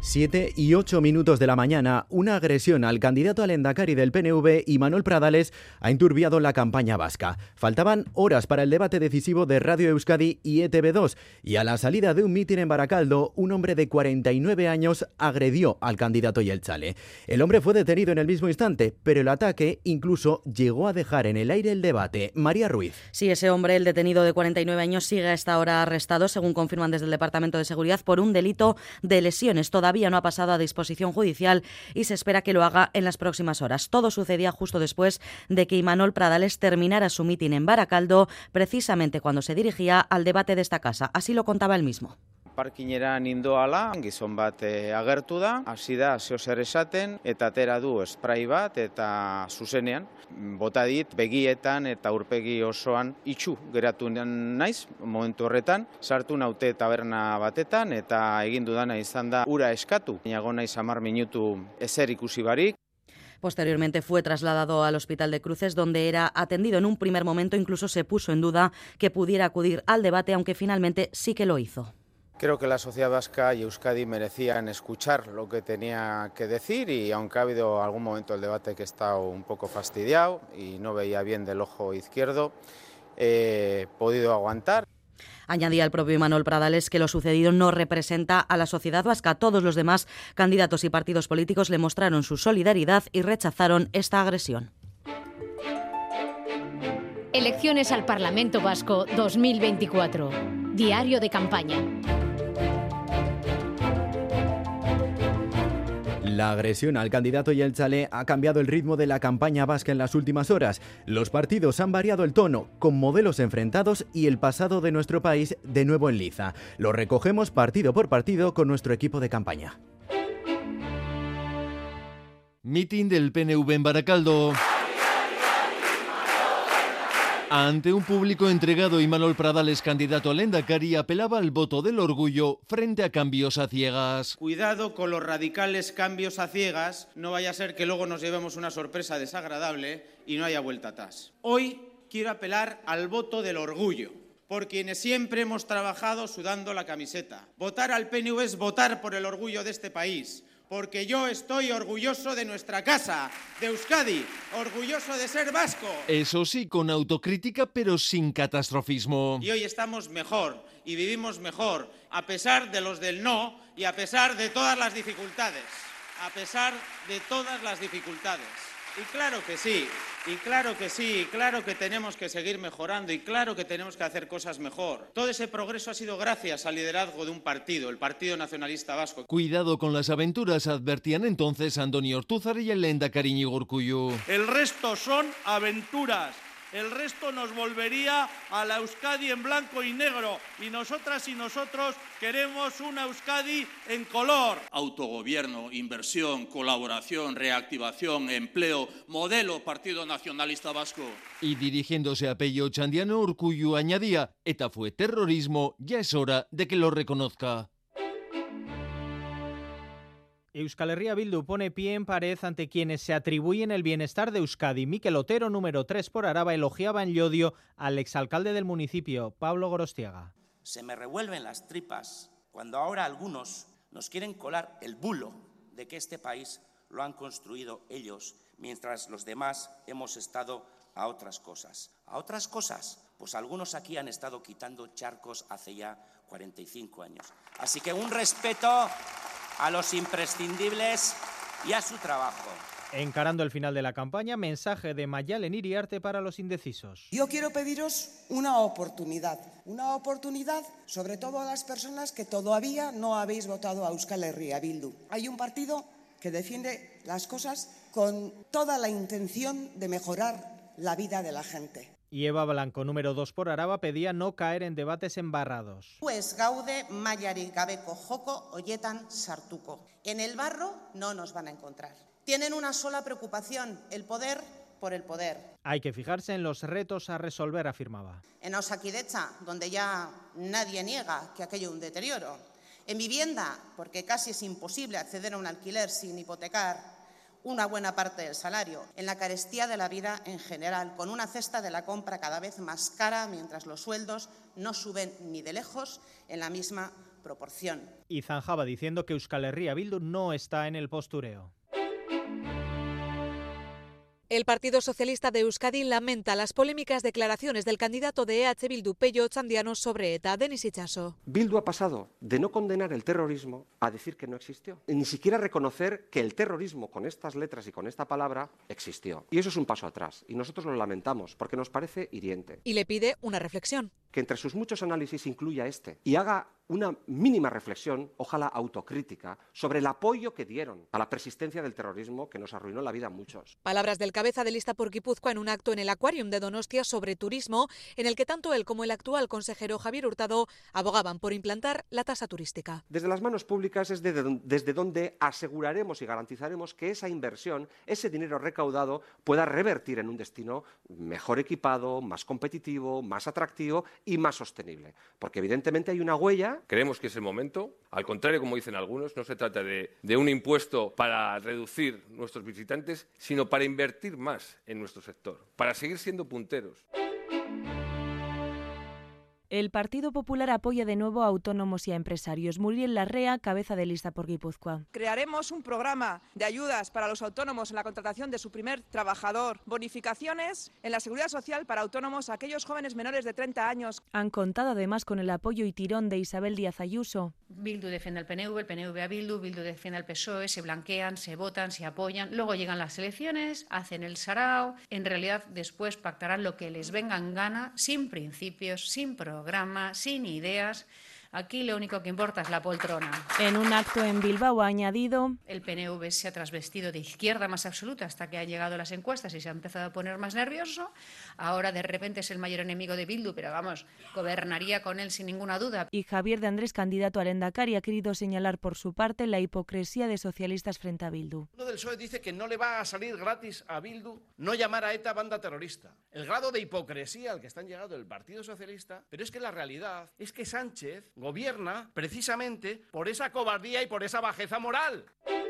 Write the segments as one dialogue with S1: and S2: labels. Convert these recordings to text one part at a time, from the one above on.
S1: 7:08 de la mañana, una agresión al candidato al Endacari del PNV, Imanol Pradales, ha enturbiado la campaña vasca. Faltaban horas para el debate decisivo de Radio Euskadi y ETV2, y a la salida de un mitin en Barakaldo, un hombre de 49 años agredió al candidato Jeltzale. El hombre fue detenido en el mismo instante, pero el ataque incluso llegó a dejar en el aire el debate. María Ruiz.
S2: Sí, ese hombre, el detenido de 49 años, sigue a esta hora arrestado, según confirman desde el Departamento de Seguridad, por un delito de lesiones. Todavía no ha pasado a disposición judicial y se espera que lo haga en las próximas horas. Todo sucedía justo después de que Imanol Pradales terminara su mitin en Barakaldo, precisamente cuando se dirigía al debate de esta casa. Así lo contaba él mismo.
S3: Parkinera nindoala, gizon bat agertu da, hasi da zeo zer esaten, eta atera du spray bat, eta zuzenean, bota dit, begietan eta aurpegi osoan itxu geratu naiz, momentu horretan, sartu naute taberna batetan, eta egin dudana izan da ura eskatu, nago naiz 10 minutu ezer ikusi barik.
S2: Posteriormente fue trasladado al Hospital de Cruces, donde era atendido. En un primer momento incluso se puso en duda que pudiera acudir al debate, aunque finalmente sí que lo hizo.
S3: Creo que la sociedad vasca y Euskadi merecían escuchar lo que tenía que decir, y aunque ha habido algún momento del debate que he estado un poco fastidiado y no veía bien del ojo izquierdo, he podido aguantar.
S2: Añadía el propio Imanol Pradales que lo sucedido no representa a la sociedad vasca. Todos los demás candidatos y partidos políticos le mostraron su solidaridad y rechazaron esta agresión.
S4: Elecciones al Parlamento Vasco 2024. Diario de campaña.
S1: La agresión al candidato Jeltzale ha cambiado el ritmo de la campaña vasca en las últimas horas. Los partidos han variado el tono, con modelos enfrentados y el pasado de nuestro país de nuevo en liza. Lo recogemos partido por partido con nuestro equipo de campaña.
S5: Mitin del PNV en Barakaldo. Ante un público entregado, Imanol Pradales, candidato al Endacari, apelaba al voto del orgullo frente a cambios a ciegas.
S3: Cuidado con los radicales cambios a ciegas, no vaya a ser que luego nos llevemos una sorpresa desagradable y no haya vuelta atrás. Hoy quiero apelar al voto del orgullo, por quienes siempre hemos trabajado sudando la camiseta. Votar al PNV es votar por el orgullo de este país, porque yo estoy orgulloso de nuestra casa, de Euskadi, orgulloso de ser vasco.
S5: Eso sí, con autocrítica, pero sin catastrofismo.
S3: Y hoy estamos mejor y vivimos mejor, a pesar de los del no y a pesar de todas las dificultades. A pesar de todas las dificultades. Y claro que sí, y claro que sí, y claro que tenemos que seguir mejorando, y claro que tenemos que hacer cosas mejor. Todo ese progreso ha sido gracias al liderazgo de un partido, el Partido Nacionalista Vasco.
S5: Cuidado con las aventuras, advertían entonces Andoni Ortúzar y el Lehendakari Iñigo Urkullu.
S6: El resto son aventuras. El resto nos volvería a la Euskadi en blanco y negro, y nosotras y nosotros queremos una Euskadi en color.
S7: Autogobierno, inversión, colaboración, reactivación, empleo, modelo Partido Nacionalista Vasco.
S5: Y dirigiéndose a Pello Txandiano, Urkullu añadía: ETA fue terrorismo, ya es hora de que lo reconozca.
S8: Euskal Herria Bildu pone pie en pared ante quienes se atribuyen el bienestar de Euskadi. Mikel Otero, número 3 por Araba, elogiaba en Llodio al exalcalde del municipio, Pablo Gorostiaga.
S9: Se me revuelven las tripas cuando ahora algunos nos quieren colar el bulo de que este país lo han construido ellos, mientras los demás hemos estado a otras cosas. ¿A otras cosas? Pues algunos aquí han estado quitando charcos hace ya 45 años. Así que un respeto a los imprescindibles y a su trabajo.
S8: Encarando el final de la campaña, mensaje de Mayalen Iriarte para los indecisos.
S10: Yo quiero pediros una oportunidad sobre todo a las personas que todavía no habéis votado a Euskal Herria Bildu. Hay un partido que defiende las cosas con toda la intención de mejorar la vida de la gente.
S8: Y Eva Blanco, número 2 por Araba, pedía no caer en debates embarrados.
S11: Pues gaude mailarik gabeko joko hoietan sartuko. En el barro no nos van a encontrar. Tienen una sola preocupación, el poder por el poder.
S8: Hay que fijarse en los retos a resolver, afirmaba.
S11: En Osakidetza, donde ya nadie niega que aquello es un deterioro. En vivienda, porque casi es imposible acceder a un alquiler sin hipotecar una buena parte del salario, en la carestía de la vida en general, con una cesta de la compra cada vez más cara, mientras los sueldos no suben ni de lejos en la misma proporción.
S8: Y zanjaba diciendo que Euskal Herria Bildu no está en el postureo.
S12: El Partido Socialista de Euskadi lamenta las polémicas declaraciones del candidato de EH Bildu, Pello Otxandiano, sobre ETA. Denis Itxaso.
S13: Bildu ha pasado de no condenar el terrorismo a decir que no existió. Ni siquiera reconocer que el terrorismo, con estas letras y con esta palabra, existió. Y eso es un paso atrás. Y nosotros lo lamentamos porque nos parece hiriente.
S12: Y le pide una reflexión.
S13: Que entre sus muchos análisis incluya este y haga una mínima reflexión, ojalá autocrítica, sobre el apoyo que dieron a la persistencia del terrorismo que nos arruinó la vida a muchos.
S12: Palabras del cabeza de lista por Guipúzcoa en un acto en el Aquarium de Donostia sobre turismo, en el que tanto él como el actual consejero Javier Hurtado abogaban por implantar la tasa turística.
S13: Desde las manos públicas es desde donde aseguraremos y garantizaremos que esa inversión, ese dinero recaudado, pueda revertir en un destino mejor equipado, más competitivo, más atractivo y más sostenible. Porque evidentemente hay una huella.
S14: Creemos que es el momento. Al contrario, como dicen algunos, no se trata de un impuesto para reducir nuestros visitantes, sino para invertir más en nuestro sector, para seguir siendo punteros.
S15: El Partido Popular apoya de nuevo a autónomos y a empresarios. Muriel Larrea, cabeza de lista por Guipúzcoa.
S16: Crearemos un programa de ayudas para los autónomos en la contratación de su primer trabajador, bonificaciones en la seguridad social para autónomos, aquellos jóvenes menores de 30 años.
S15: Han contado además con el apoyo y tirón de Isabel Díaz Ayuso.
S17: Bildu defiende al PNV, el PNV a Bildu, Bildu defiende al PSOE, se blanquean, se votan, se apoyan, luego llegan las elecciones, hacen el sarao, en realidad después pactarán lo que les venga en gana, sin principios, sin programa, sin ideas. Aquí lo único que importa es la poltrona.
S15: En un acto en Bilbao ha añadido:
S17: el PNV se ha trasvestido de izquierda más absoluta hasta que han llegado las encuestas y se ha empezado a poner más nervioso. Ahora de repente es el mayor enemigo de Bildu, pero vamos, gobernaría con él sin ninguna duda.
S15: Y Javier de Andrés, candidato al Endacari, ha querido señalar por su parte la hipocresía de socialistas frente a Bildu.
S18: Uno del PSOE dice que no le va a salir gratis a Bildu no llamar a ETA banda terrorista. El grado de hipocresía al que están llegando el Partido Socialista, pero es que la realidad es que Sánchez gobierna precisamente por esa cobardía y por esa bajeza moral.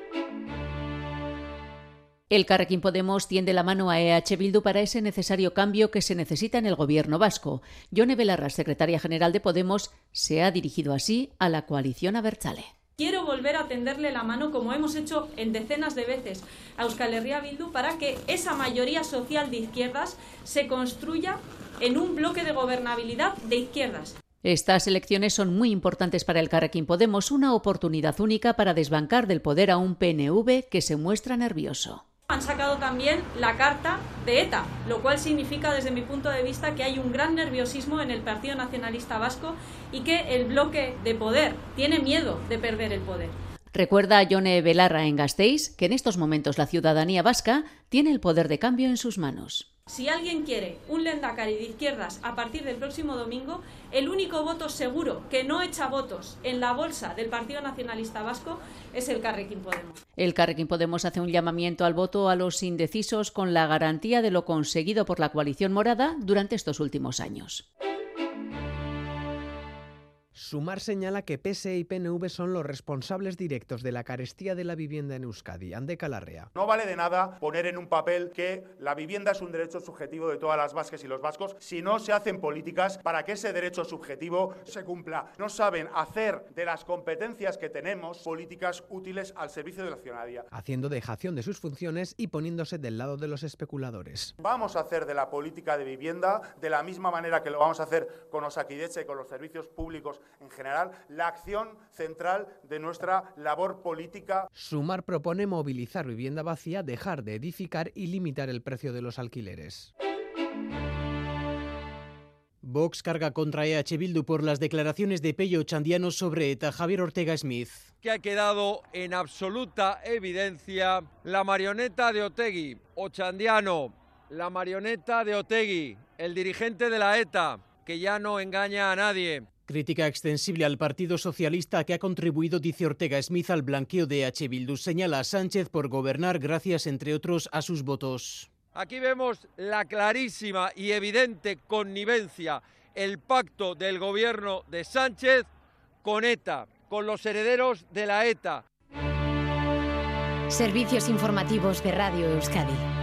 S4: El Carrequín Podemos tiende la mano a EH Bildu para ese necesario cambio que se necesita en el gobierno vasco. Yone Belarra, secretaria general de Podemos, se ha dirigido así a la coalición abertzale.
S19: Quiero volver a tenderle la mano, como hemos hecho en decenas de veces, a Euskal Herria Bildu para que esa mayoría social de izquierdas se construya en un bloque de gobernabilidad de izquierdas.
S4: Estas elecciones son muy importantes para el Carrequín Podemos, una oportunidad única para desbancar del poder a un PNV que se muestra nervioso.
S19: Han sacado también la carta de ETA, lo cual significa desde mi punto de vista que hay un gran nerviosismo en el Partido Nacionalista Vasco y que el bloque de poder tiene miedo de perder el poder.
S4: Recuerda a Yone Belarra en Gasteiz que en estos momentos la ciudadanía vasca tiene el poder de cambio en sus manos.
S19: Si alguien quiere un lehendakari de izquierdas a partir del próximo domingo, el único voto seguro que no echa votos en la bolsa del Partido Nacionalista Vasco es el Carrequín Podemos.
S4: El Carrequín Podemos hace un llamamiento al voto a los indecisos con la garantía de lo conseguido por la coalición morada durante estos últimos años.
S20: Sumar señala que PSE y PNV son los responsables directos de la carestía de la vivienda en Euskadi. Andeca Larrea.
S21: No vale de nada poner en un papel que la vivienda es un derecho subjetivo de todas las vascas y los vascos si no se hacen políticas para que ese derecho subjetivo se cumpla. No saben hacer de las competencias que tenemos políticas útiles al servicio de la ciudadanía.
S20: Haciendo dejación de sus funciones y poniéndose del lado de los especuladores.
S21: Vamos a hacer de la política de vivienda, de la misma manera que lo vamos a hacer con Osakidetza y con los servicios públicos en general, la acción central de nuestra labor política.
S20: Sumar propone movilizar vivienda vacía, dejar de edificar y limitar el precio de los alquileres.
S22: Vox carga contra EH Bildu por las declaraciones de Pello Otxandiano sobre ETA. Javier Ortega Smith.
S23: Que ha quedado en absoluta evidencia la marioneta de Otegi, Otxandiano, la marioneta de Otegi, el dirigente de la ETA, que ya no engaña a nadie.
S22: Crítica extensible al Partido Socialista que ha contribuido, dice Ortega Smith, al blanqueo de EH Bildu. Señala a Sánchez por gobernar gracias, entre otros, a sus votos.
S23: Aquí vemos la clarísima y evidente connivencia, el pacto del gobierno de Sánchez con ETA, con los herederos de la ETA.
S4: Servicios informativos de Radio Euskadi.